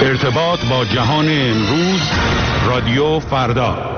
ارتباط با جهان امروز، رادیو فردا.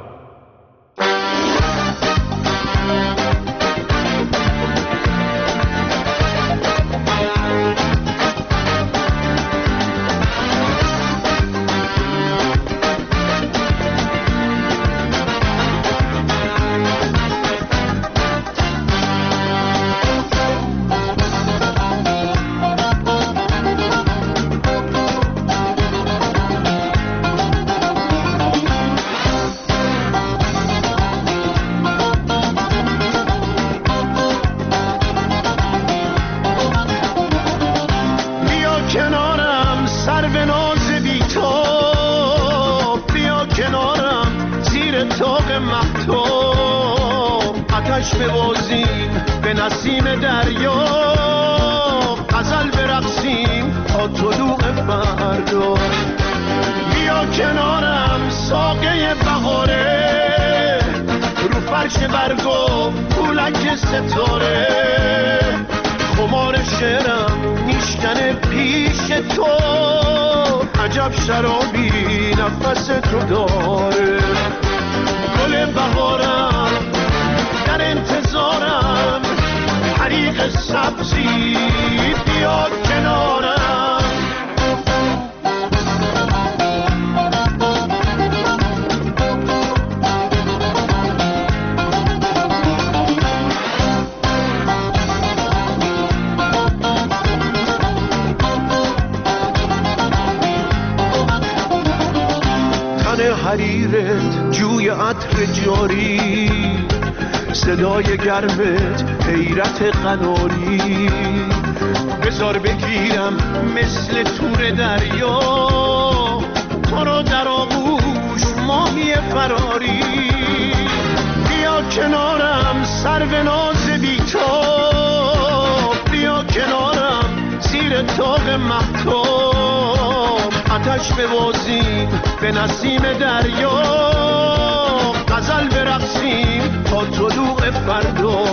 حریرت جوی عطر جاری، صدای گرمت حیرت قناری، بذار بگیرم مثل تور دریا تو رو در آغوش ماهی فراری. بیا کنارم سرو ناز بی‌تاب، بیا کنارم زیر طاق مهتاب، آتش ببازیم به نسیم دریا، غزل برقصیم تا طلوع فردا.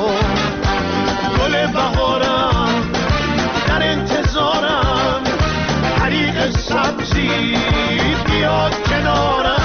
گل بهارم در انتظارم، حریق سبزی بیاد کنارم.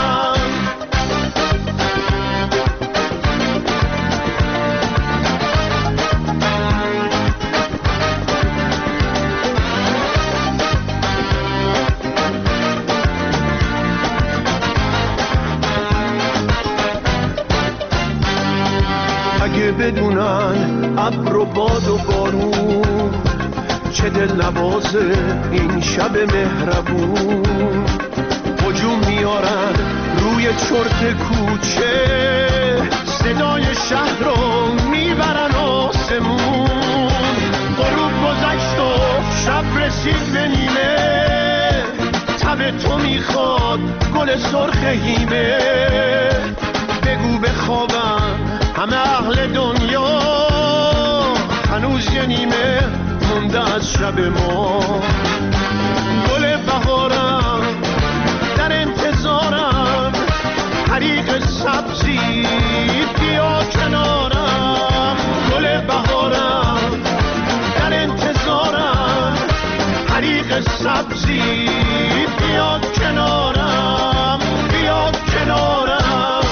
اگه بدونن ابر و باد و بارون چه دل نوازه این شب مهربون، هجوم میارن روی چرت کوچه، صدای شهر رو میبرن آسمون. غروب گذشت و شب رسید به نیمه، تب تو میخواد گل سرخ هیمه. بگو بخوابم همه اهل دنیا، هنوز یه نیمه مونده از شب ما. گل بهارم در انتظارم، حریق سبزی بیا کنارم. گل بهارم در انتظارم، حریق سبزی بیا کنارم، بیا کنارم.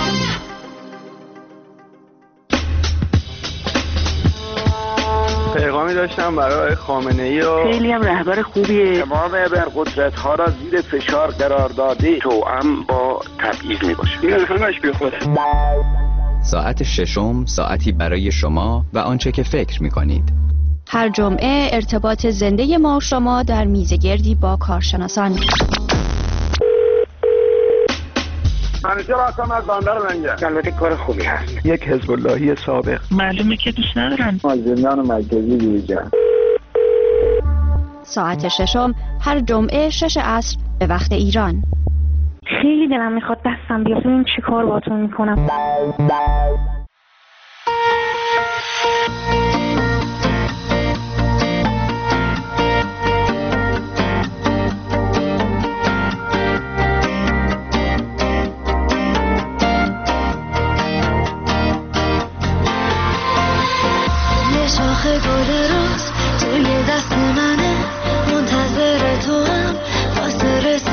پیغامی داشتم برای خامنه‌ای و خیلی هم رهبر خوبیه. امام ابرقدرت‌ها را زیر فشار قرار داده، توأم با تبعیض میباشه. این همش بیخوده. ساعت ششم، ساعتی برای شما و آنچه که فکر میکنید. هر جمعه ارتباط زنده ما و شما در میزگردی با کارشناسان. همیشه راستم از بندر منگه. البته کار خوبی هست. یک حزب اللهی سابق. معلومه که دوست ندارن. مازندران مرکزی دیگه. ساعت ششم هر جمعه 6 عصر به وقت ایران. خیلی دلم میخواد دستم بیفته، این چی کار باتون میکنم. شاخه گل روز توی دست منه، منتظر تو هم واسه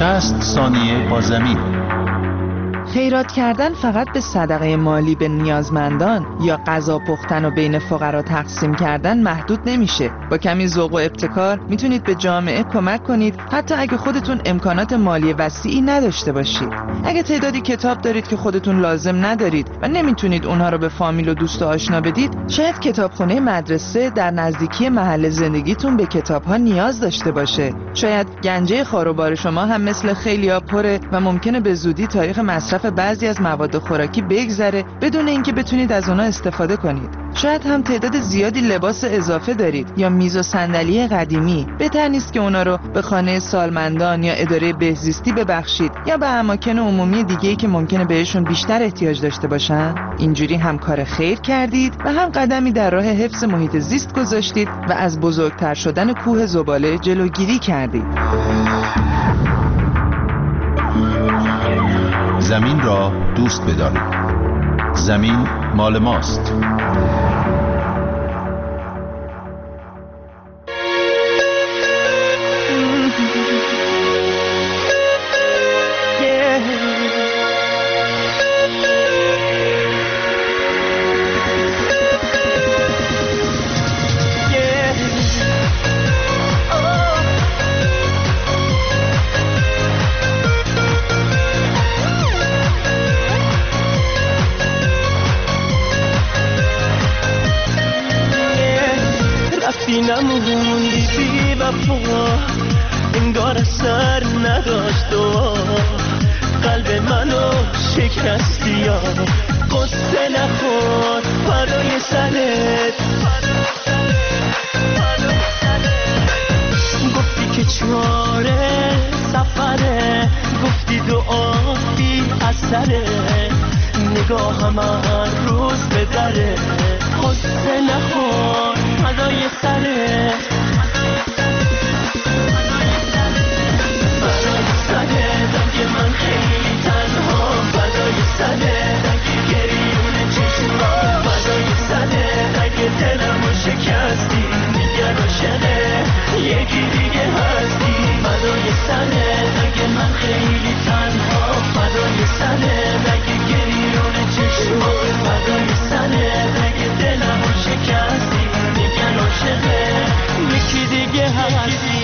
60 ثانیه با زمین. خیرات کردن فقط به صدقه مالی به نیازمندان یا غذا پختن و بین فقرا تقسیم کردن محدود نمیشه. با کمی ذوق و ابتکار میتونید به جامعه کمک کنید، حتی اگه خودتون امکانات مالی وسیعی نداشته باشید. اگه تعدادی کتاب دارید که خودتون لازم ندارید و نمیتونید اونها رو به فامیل و دوست و آشنا بدید، شاید کتابخونه مدرسه در نزدیکی محل زندگیتون به کتاب‌ها نیاز داشته باشه. شاید گنجه خاروبار شما هم مثل خیلی‌ها پره و ممکنه به زودی تاریخ مصرف بعضی از مواد خوراکی بگذره بدون اینکه بتونید از اونها استفاده کنید. شاید هم تعداد زیادی لباس اضافه دارید یا میز و صندلی قدیمی. بهتر نیست که اونا رو به خانه سالمندان یا اداره بهزیستی ببخشید یا به اماکن عمومی دیگه‌ای که ممکنه بهشون بیشتر احتیاج داشته باشن. اینجوری هم کار خیر کردید و هم قدمی در راه حفظ محیط زیست گذاشتید و از بزرگتر شدن کوه زباله جلوگیری کردید. زمین را دوست بدارید. زمین مال ماست. نموندی بی وفا، انگار اثر نداشت و قلب منو شکستی. یا قصه نخور برای سرت، گفتی که چاره سفره، گفتی دعا بی اثره، نگاهم هر روز به دره. قصه نخور فدای سرت، فدای سرت اگه من خیلی تنها، فدای سرت اگه گریون چشما، فدای سرت اگه دلمو شکستی، دیگر عاشقه یکی دیگه هستی. فدای سرت اگه من خیلی تنها، فدای سرت اگه گریون چشما، فدای سرت اگه دلمو شکستی، دیگر عاشقه یکی دیگه هستی.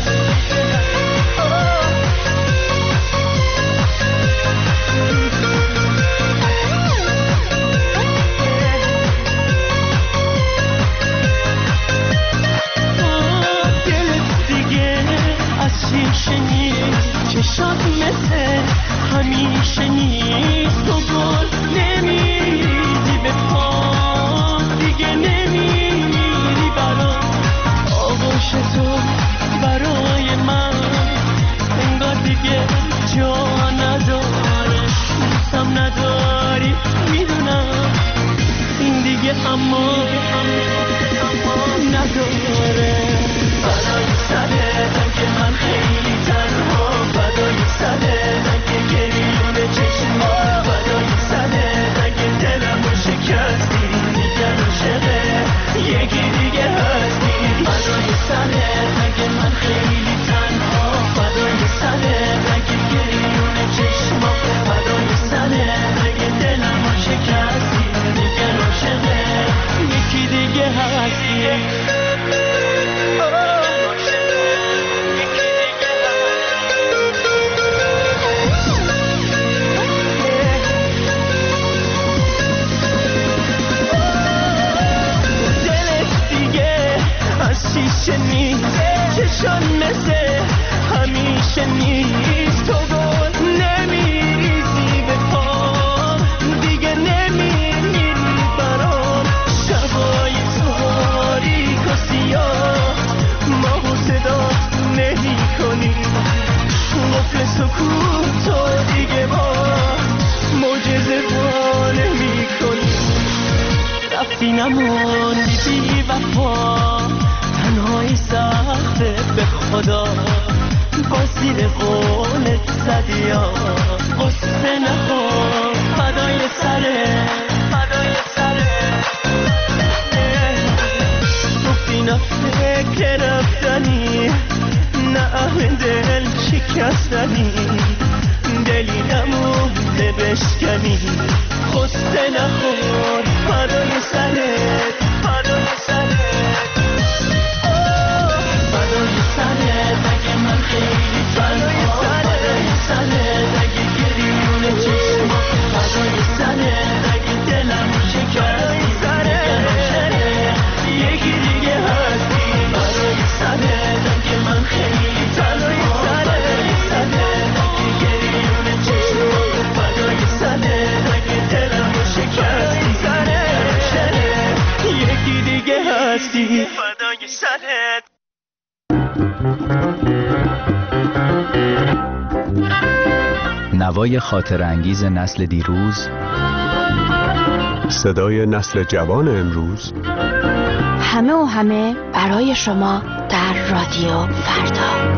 دلت دیگه از شیشه نیست، چشات مثل همیشه نیست. تو گل نمیریزی به پا، دیگه نمیری برام. آغوش تو برای من انگار دیگه جا نداره، دوستم نداری میدونم، این دیگه اما نداره. فدای سرت اگه من خیلی تنها، فدای سرت اگه گریون چشما، فدای سرت اگه دلمو شکستی، دیگر عاشقه یکی دیگه هستی. فدای سرت اگه من خیلی تنها، فدای سرت اگه گریون چشما، فدای سرت اگه دلمو شکستی، دیگر عاشقه یکی دیگه هستی. شیشه نیست، چشان مثل همیشه نیست. تو گل نمیریزی به پا، دیگه نمیری برام. شبای تاریک و سیاه ما و صدا نمی کنیم، قفل سکوت تو دیگه با معجزه با نمی کنیم. رفتی نموندی بی وفا، تنهایی سخته به خدا، با زیر قولت زدی یا قصه نخور فدای سرت، فدای سرت. گفتی نه فکر رفتنی، نه اهل دل شکستنی، دلی نمونده بشکنی، خسته نخور فدای سرت، فدای سرت، فدای سرت اگه من خیلی تنها، فدای سرت اگه گریون چشما، فدای سرت اگه دلم شکستی، یکی دیگه هستی، فدای سرت اگه من خیلی تنها، فدای سرت اگه گریون چشما، فدای سرت اگه دلم شکستی، یکی دیگه هستی، فدای سرت. نوای خاطر انگیز نسل دیروز، صدای نسل جوان امروز، همه و همه برای شما در رادیو فردا.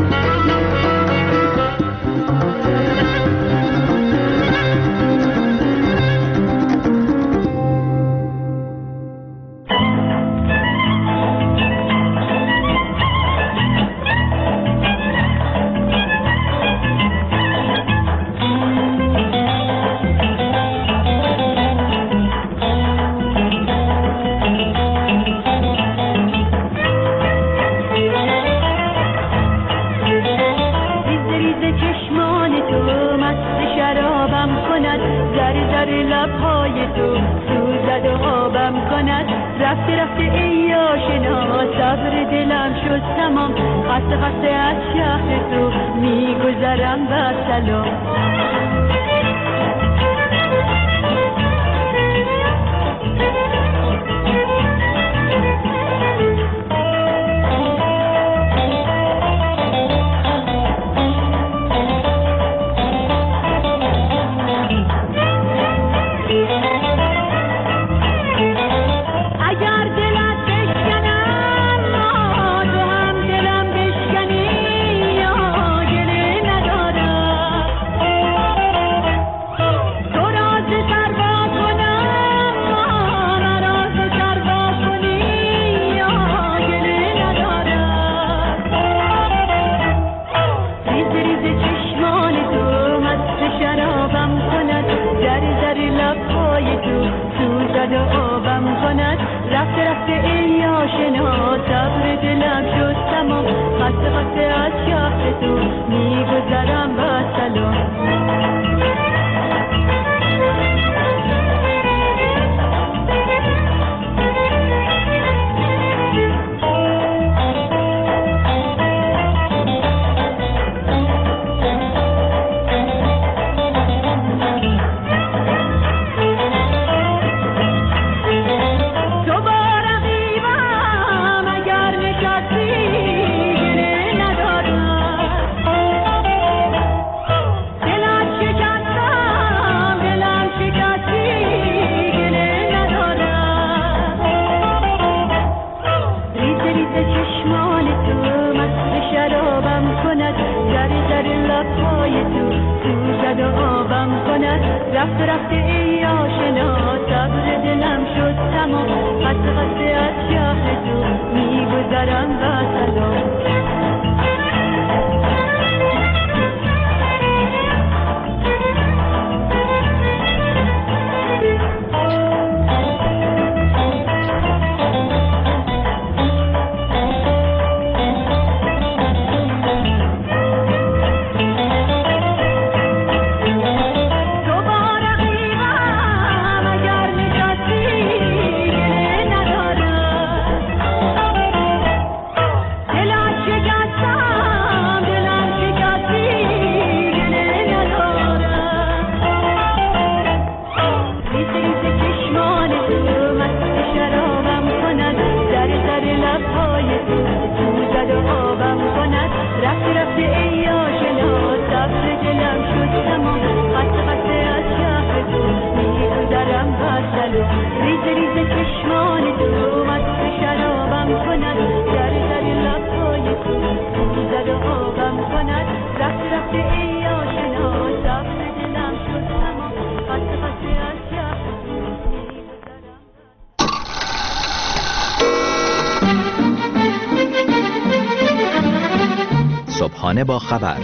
صبحانه با خبر،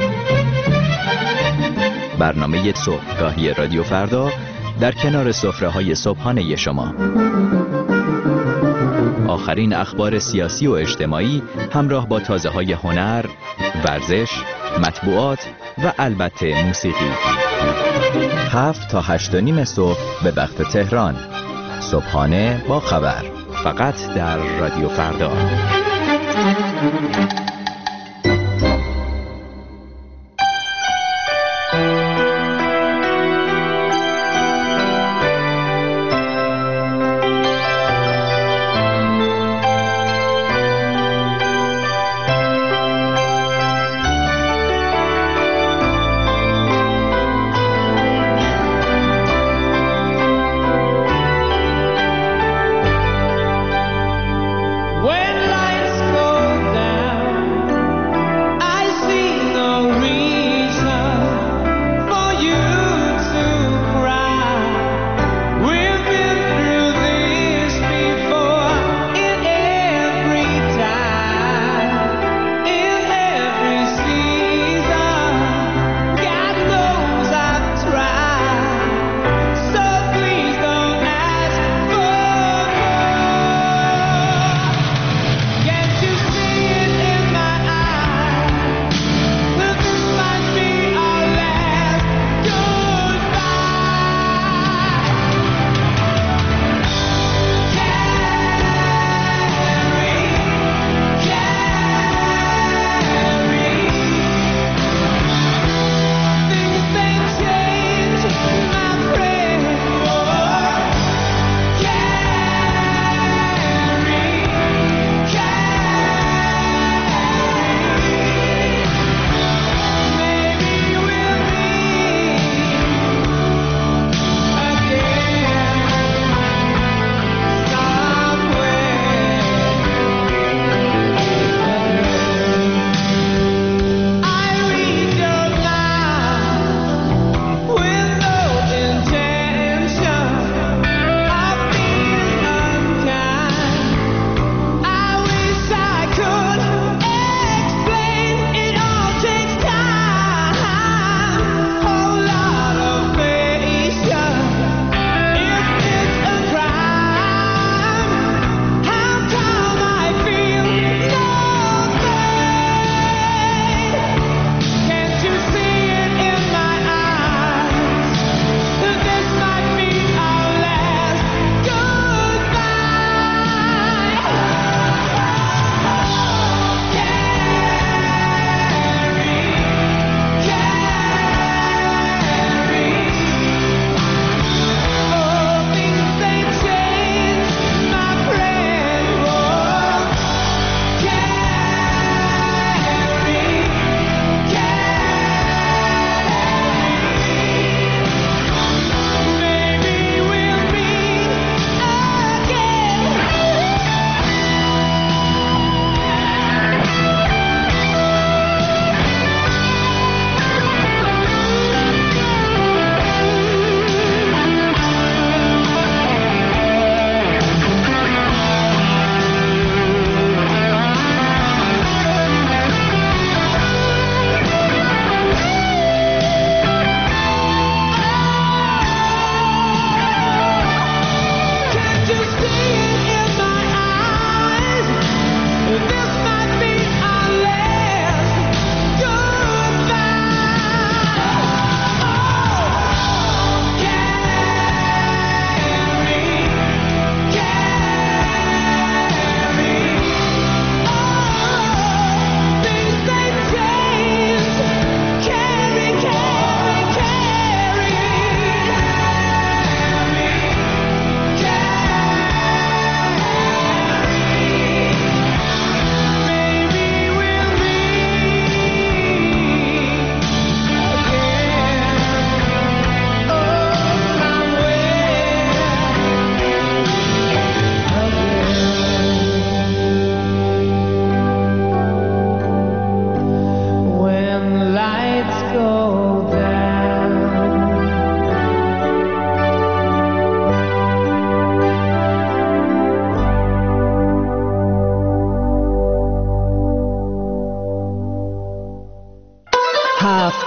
برنامه صبحگاهی رادیو فردا در کنار سفره‌های صبحانه شما. آخرین اخبار سیاسی و اجتماعی همراه با تازه‌های هنر، ورزش، مطبوعات و البته موسیقی. 7 تا 8:30 صبح به وقت تهران. صبحانه با خبر، فقط در رادیو فردا. When lights go down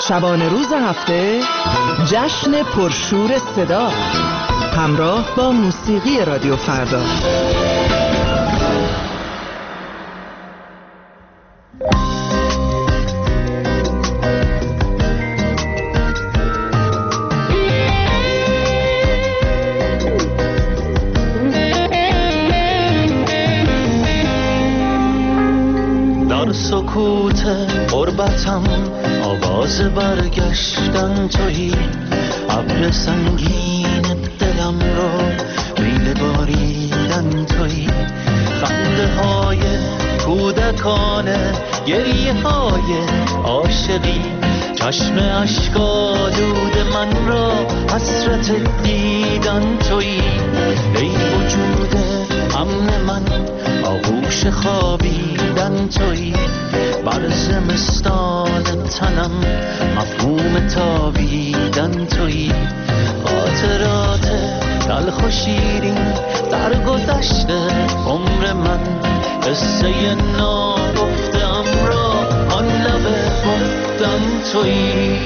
شبانه روز هفته جشن پرشور صدا همراه با موسیقی رادیو فردا. در سکوت غربتم آواز برگشتن تویی، ابر سنگین دلم رو میل باریدن تویی، خنده های کودکانه گریه های عاشقی، چشم اشک‌آلود من را حسرت دیدن تویی، ای وجود امن من آغوش خوابیدن تویی، بر زمستان تنم مفهوم تابیدن تویی، خاطرات تلخ و شیرین در گذشته عمر من، قصه ناگفته‌ام را آن لب گفتن تویی.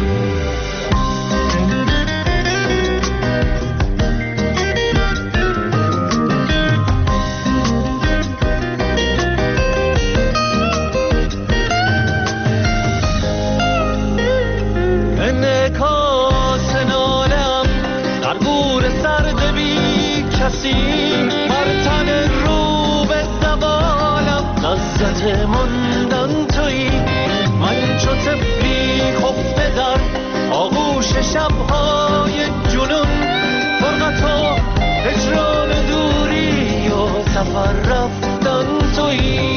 بر تن رو به زوالم لذت ماندن تویی، من چو طفلی خفته در آغوش شب‌های جنون، فرقت و هجران و دوری و سفر رفتن تویی.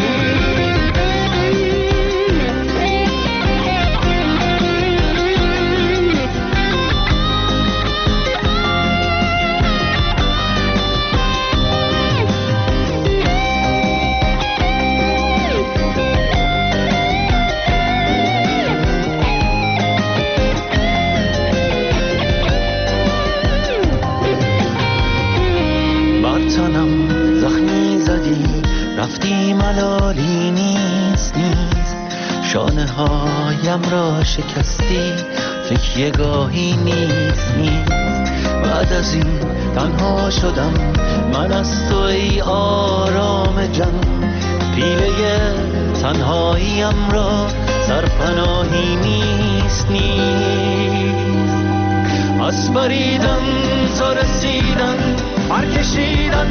رفتی ملالی نیست، شانه هایم را شکستی تکیه گاهی نیست، بعد از این تنها شدم من از تو ای آرام جان، پیله تنهاییم را سرپناهی نیست، از بریدن تا رسیدن پرکشیدن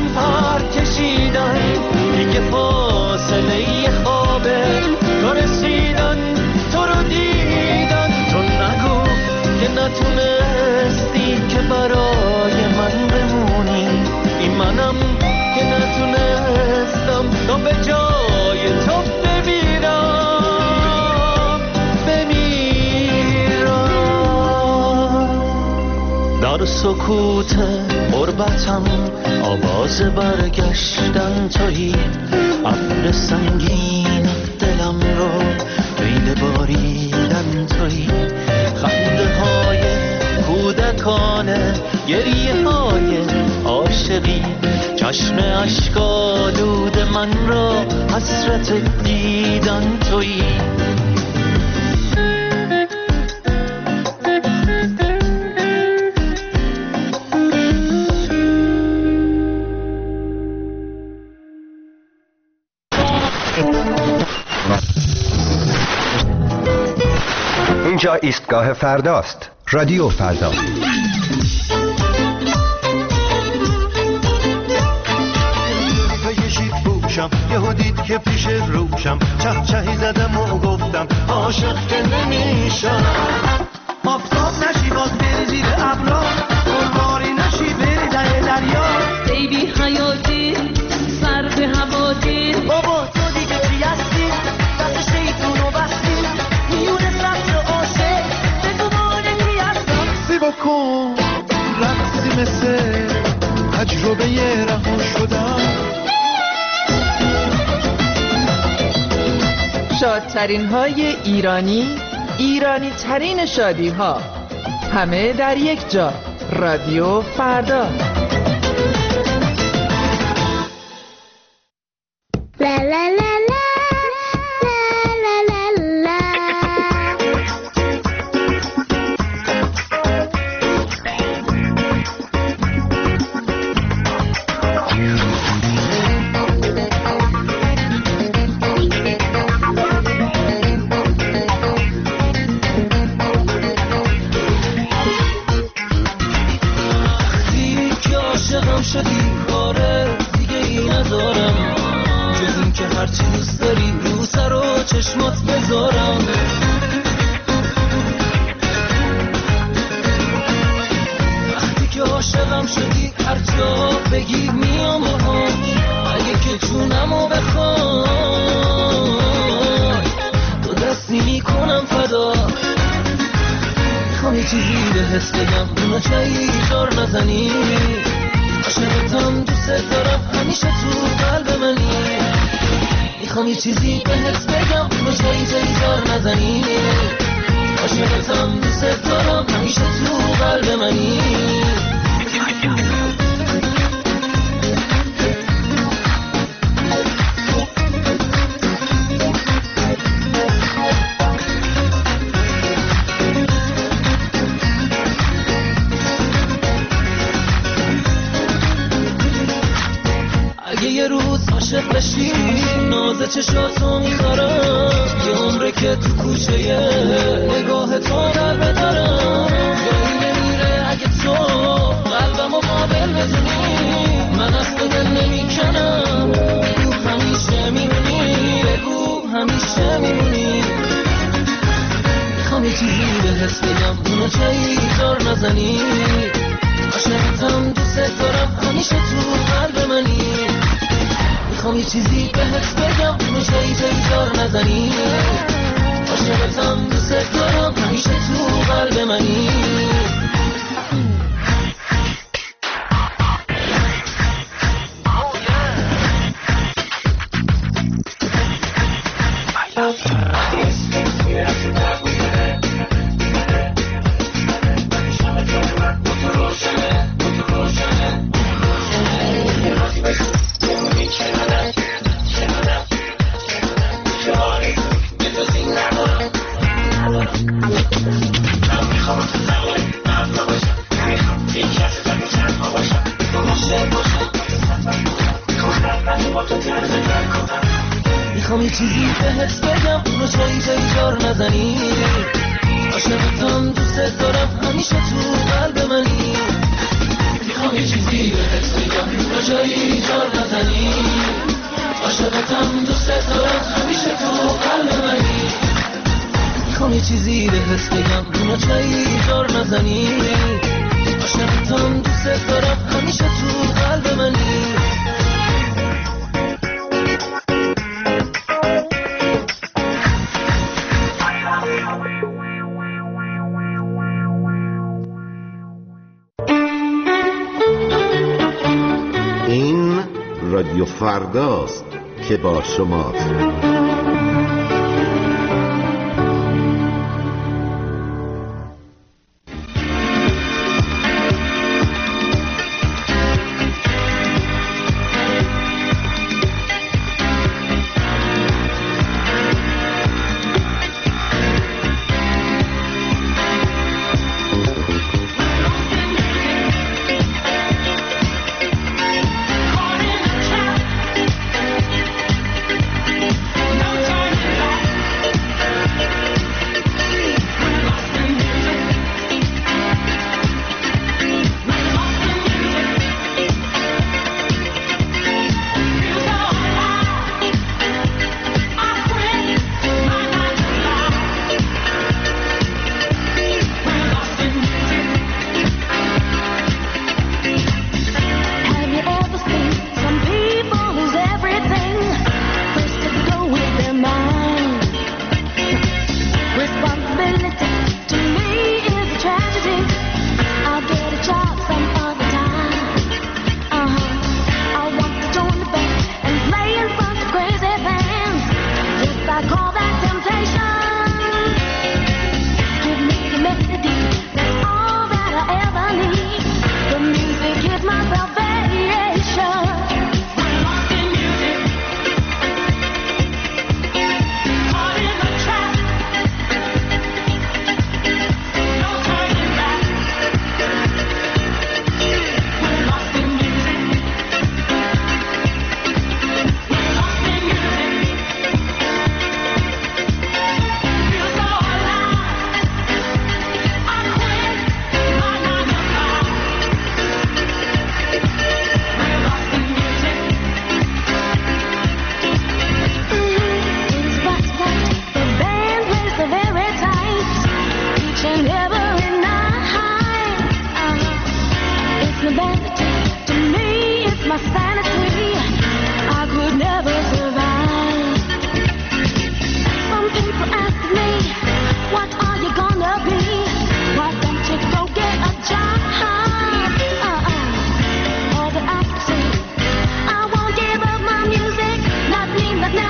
دیگه فاصله خوابه، تو رسیدن تو رو دیدن، تو نگو که نتونستی که برای من بمونی، این منم که نتونستم تا به جای تو بمیرم. در سکوت غربتم آواز برگشتن تویی، ابر سنگین دلم رو میل باریدن تویی، خنده های کودکانه گریه های عاشقی، چشم اشک‌آلود من را حسرت دیدن تویی. اینجا ایستگاه فرداست. رادیو فردا. یهو دید که پیش روشم چهچهی زدم و گفتم عاشق که نمیشم، آفتاب نشی باز بری زیر ابرا، گلباری نشی بری ته دریا، ای بی حیاتی سر به هواتی، بابا تو دیگه چی هستی دست شیطونو بستی، میونه سبز عاشق بگو مانه کی هستم، سی بکن رقصی مثل تجربه رها شدم. شادترین های ایرانی ترین شادی ها، همه در یک جا. رادیو فردا. چشمات بذارم. وقتی که عاشقم شدی هر جا بگی میام باهات، اگه که جونمو بخوای تو دستی میکنم فدا. میخوام یه چیزی بهت بگم اونو جایی جار نزنی، عاشقتم دوست دارم همیشه تو قلب منی. میخوام یه چیزی بهت بگم اونو جایی جار نزنی، عاشقتم دوست دارم همیشه تو قلب منی. یه روز عاشق بشی ناز چشاتو میذارم، یه عمره که تو کوچه نگاه تو در بدارم. جایی نمیره اگه تو قلبمو قابل بدونی، من از تو دل نمیکنم. بگو همیشه میمونی، بگو همیشه میمونی. میخوام یه چیزی بهت بگم اونو جایی جار نزنی، عاشقتم دوست دارم همیشه تو قلب منی. میخوام یه چیزی بهت بگم اونو جایی جار نزنی، عاشقتم دوست دارم همیشه تو قلب منی. میخوام یه چیزی بهت بگم اونو جایی جار نزنی، عاشقتم دوست دارم همیشه تو قلب منی. میخوام یه چیزی بهت بگم اونو جایی جار نزنی، عاشقتم دوست دارم همیشه تو قلب منی. میخوام یه چیزی بهت بگم اونو جایی جار نزنی، عاشقتم دوست دارم همیشه تو قلب منی. این رادیو فرداست که با شماست.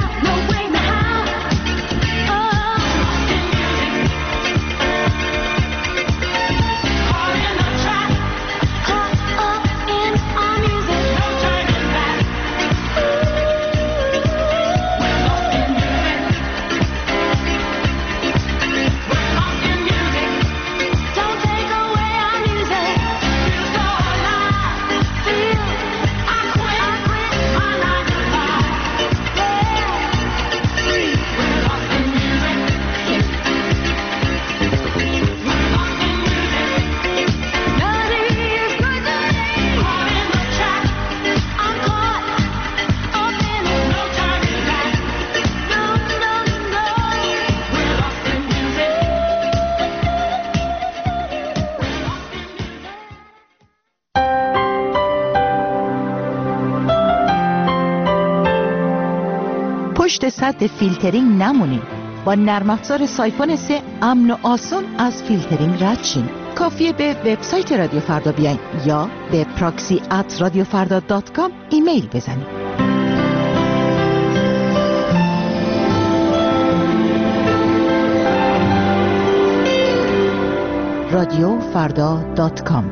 پشت سد فیلترینگ نمونید. با نرم افزار سایفون 3 امن و آسان از فیلترینگ رد شین. کافیه به وبسایت رادیو فردا بیاین یا به proxy@radiofarda.com ایمیل بزنید. radiofarda.com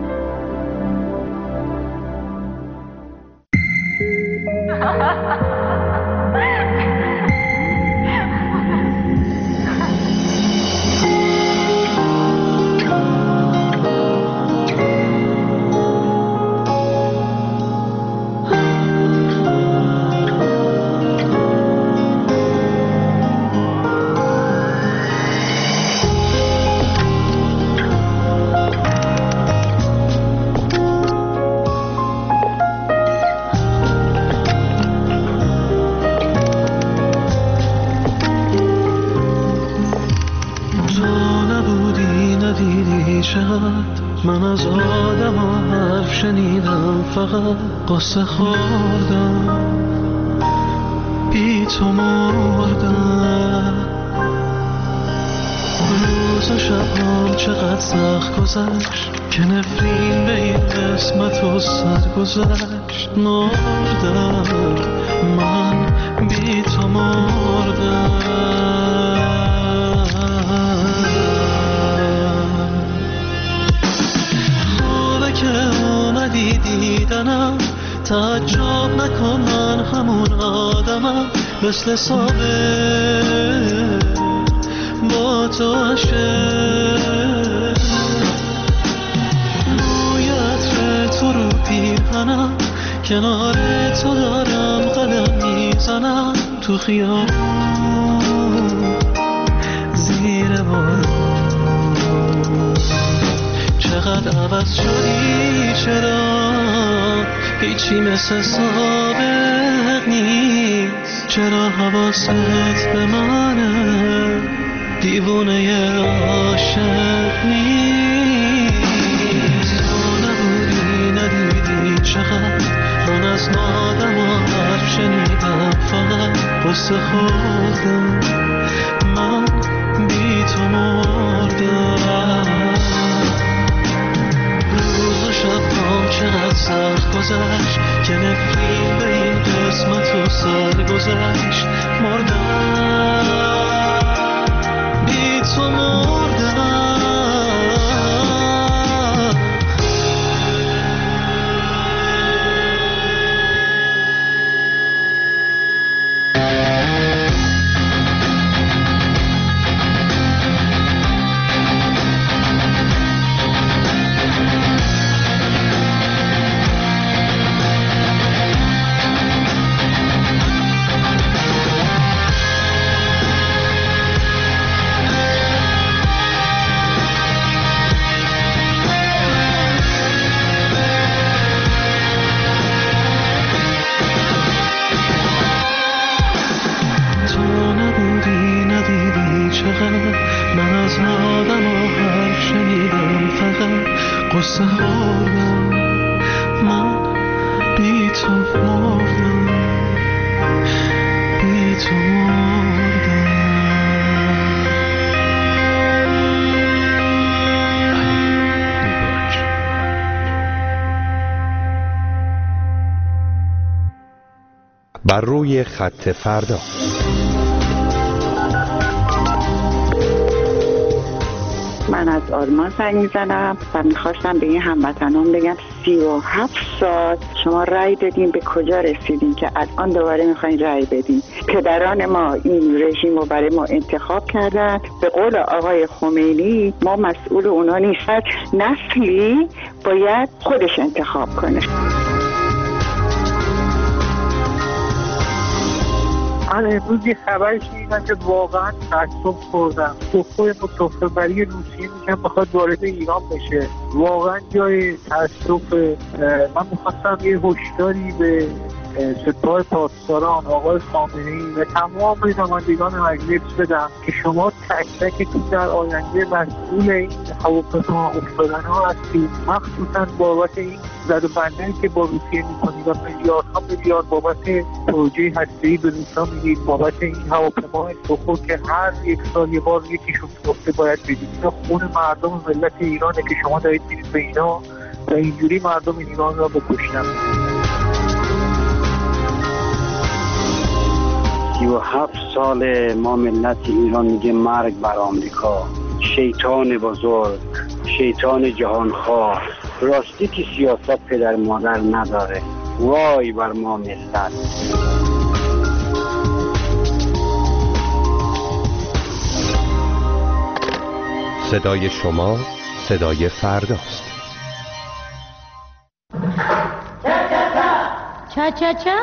من از آدم ها حرف شنیدم، فقط قصه خوردم، بی تو مردم. روز و شبام چقدر سخت گذشت که نفرین به این قسمت و سر گذشت. مردم من، بی تو مردم. که اومدی دیدنم، تعجب نکن من همون آدمم، مثل ثابت با تو عشق. روی عطر تو رو پیرهنم، کنار تو دارم قدم میزنم، تو خیابون زیر بارون. چقدر عوض شدی، چرا هیچی مثل سابق نیست؟ چرا حواست به منه، دیوونه عاشق نیست؟ تو نبودی ندیدی چقدر من از نادم و حرف شنیدم، فقط قصه خوردم، من بی تو مردم. شبام چقدر سخت گذشت که نفرین به این قسمت و سر گذشت. مردم، بی تو مردم. قصه خوردم، من بی تو مردم، بی تو مردم. بر روی خط فردا. من از آلمان زنگ میزنم و میخواستم به این هموطنان بگم 37 سال شما رأی دادین، به کجا رسیدین که الان دوباره میخواین رأی بدین؟ پدران ما این رژیم رو برای ما انتخاب کردن. به قول آقای خمینی ما مسئول اونا نیست، نسلی باید خودش انتخاب کنه. من امروز یه خبری شنیدم که واقعا تعصب خوردم. سفره‌بری روسیه میگن بخواد وارد ایران بشه. واقعا جای تعصب. من میخواستم یه هشداری به سپاه پاسداران آقای خامنه‌ای و تمام نمایندگان مجلس بدم که شما تک تکتون در آینده مسئول این هواپیما افتادن‌ها هستید، مخصوصا بابت این زدوبندی که با روسیه میکنید و میلیاردها میلیارد بابت پروژه هسته‌ای به روسا میدید، بابت این هواپیما سخور که هر یک سال یه بار یکیشون گفته باید بدید. اینا خون مردم ملت ایرانه که شما دارید میدید به اینا و اینجوری مردم ایران را بکشن. 37 سال ما ملت ایران میگه مرگ بر آمریکا، شیطان بزرگ، شیطان جهانخوار. راستی که سیاست پدر مادر نداره. وای بر ما ملت. صدای شما صدای فرداست. چا چا چا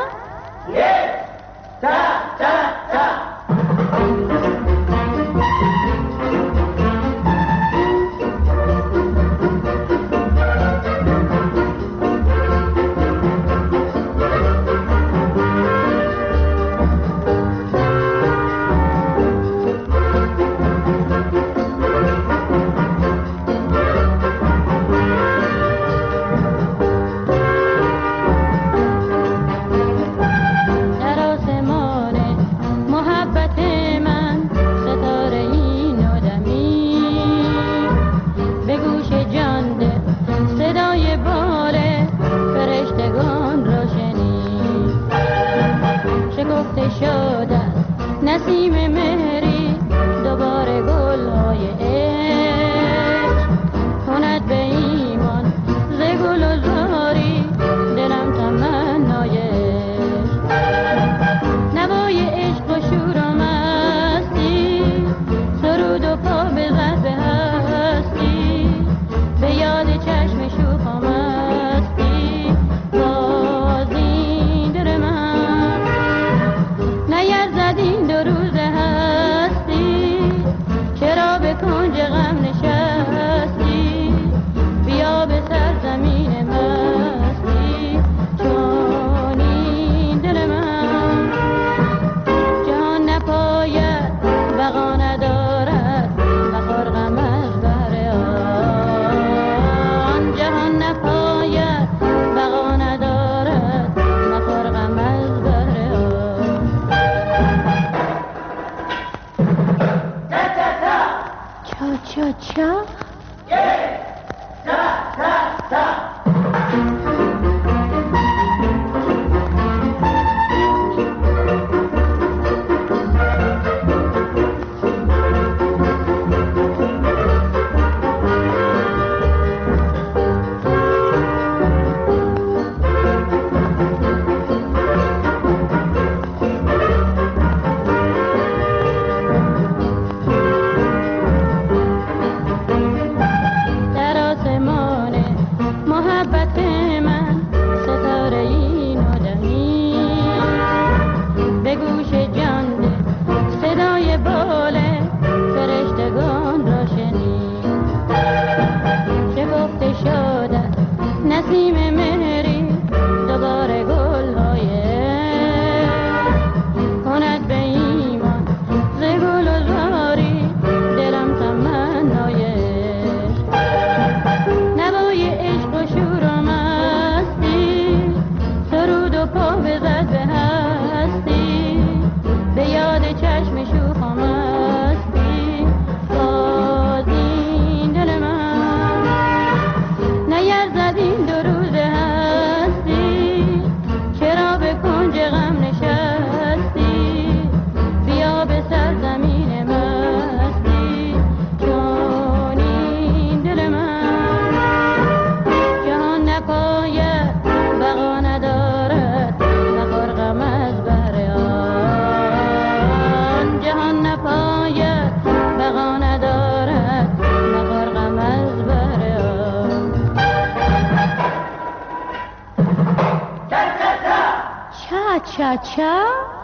چا چا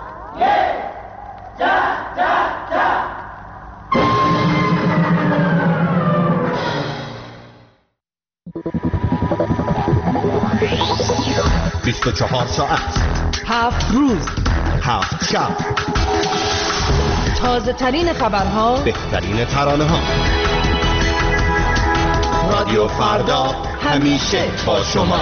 چا چا چا 24 ساعت 7 روز 7 شب تازه ترین خبرها بهترین ترانه ها رادیو فردا همیشه با شما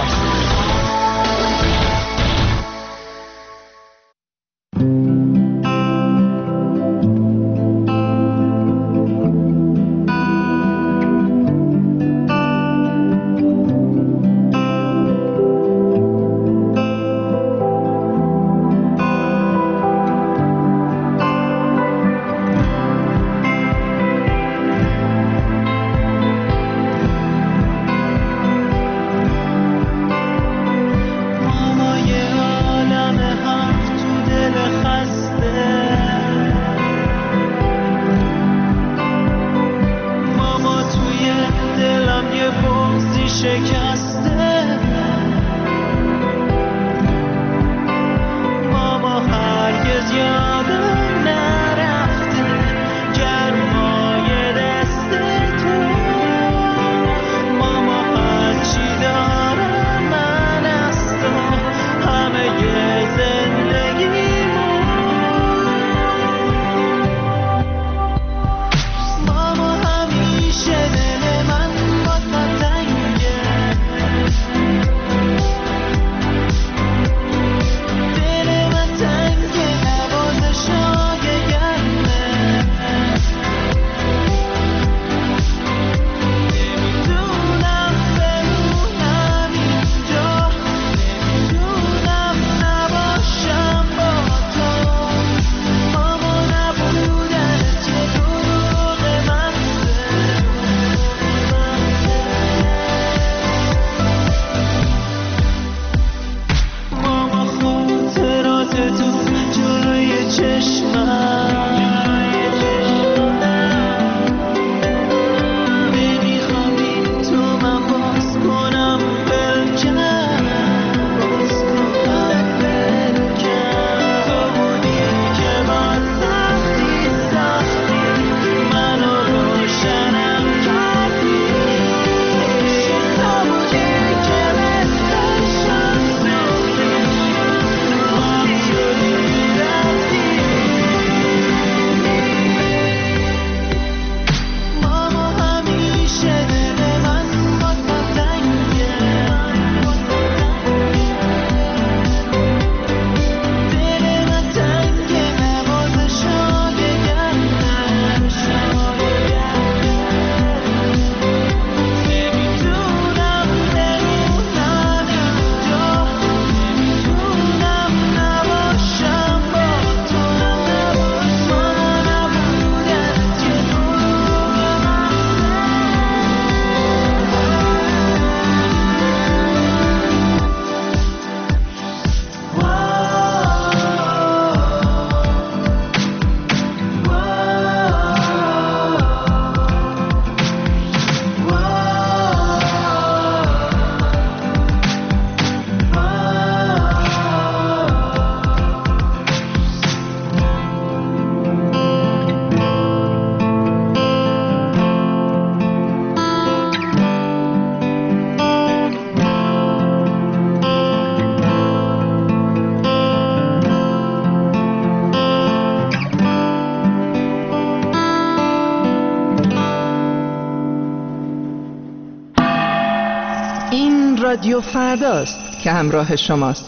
رادیو فرداست که همراه شماست.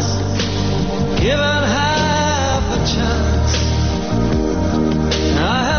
Given half a chance, I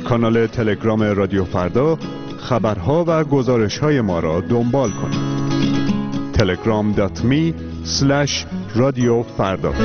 کانال تلگرام رادیو فردا خبرها و گزارش‌های ما را دنبال کنید. telegram.me/رادیوفردا.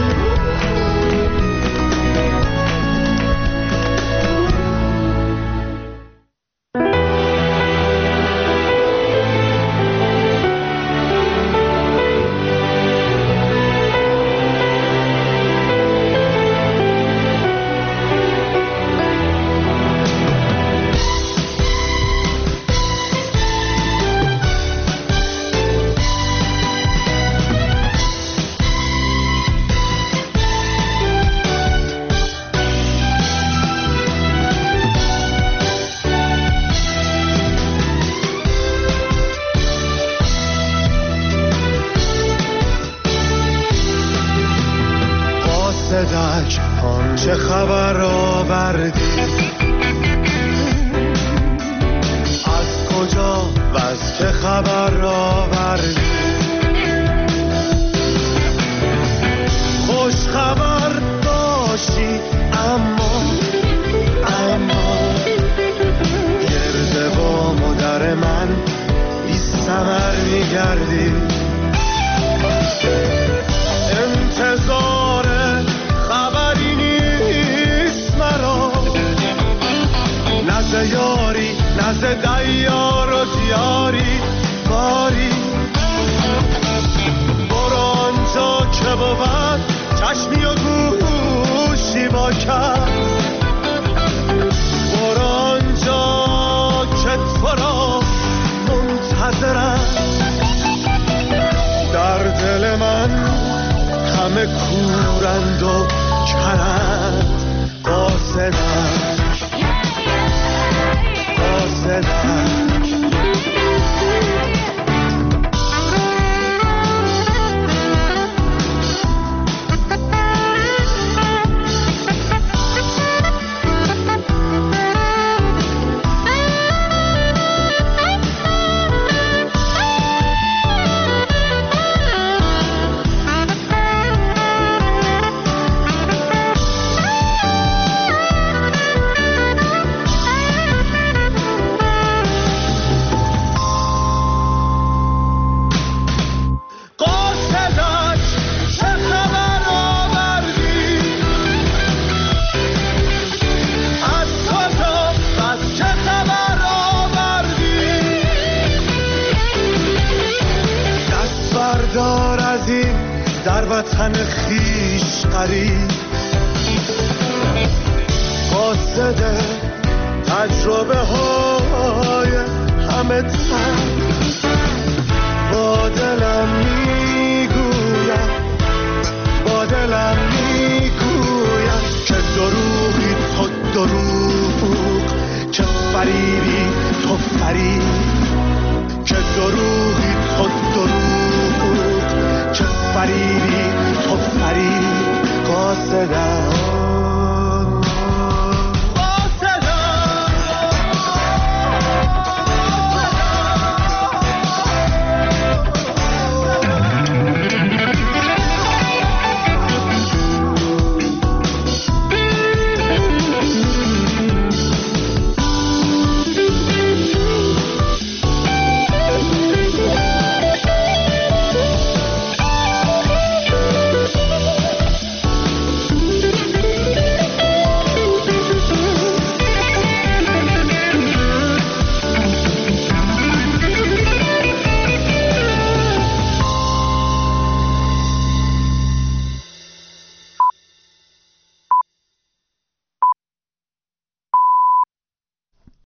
چه خبر آوردی؟ از کجا و از چه خبر آوردی؟ خوش خبر باشی اما گرد بام و در من بی ثمر میگردی. انتظار خبری نیست مرا، نزد یاری نزد دیار و دیاری باری. برو آنجا که بود چشمی و گوشی با کس، برو آنجا که تو را منتظرم. در دل من همه کورند و کرند، قاصدند وطن خیش قریب. قاصد تجربه های همه تن، با دلم میگویم که دروغی تو دروغ، که فریبی تو فریب، که دروغی تو دروغ، که فریبی تو فریب. قاصدم